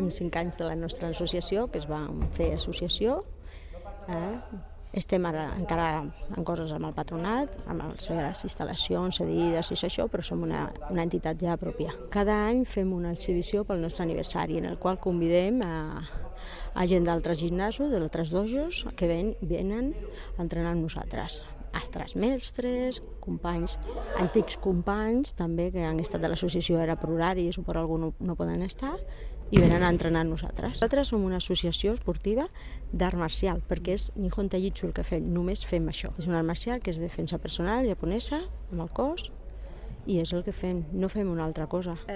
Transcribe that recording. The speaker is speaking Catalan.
5 anys de la nostra associació, que es va fer associació. Estem ara encara en coses amb el patronat, amb les instal·lacions cedides i això, però som una entitat ja pròpia. Cada any fem una exhibició pel nostre aniversari, en el qual convidem a gent d'altres gimnasos, d'altres dojos, que venen a entrenar amb nosaltres. Altres mestres, companys, antics companys, també, que han estat de l'associació ara per horaris o per algú no poden estar, i venen a entrenar amb nosaltres. Nosaltres som una associació esportiva d'art marcial, perquè és Nihon Taijutsu el que fem, només fem això. És un art marcial que és defensa personal japonesa, amb el cos, i és el que fem, no fem una altra cosa.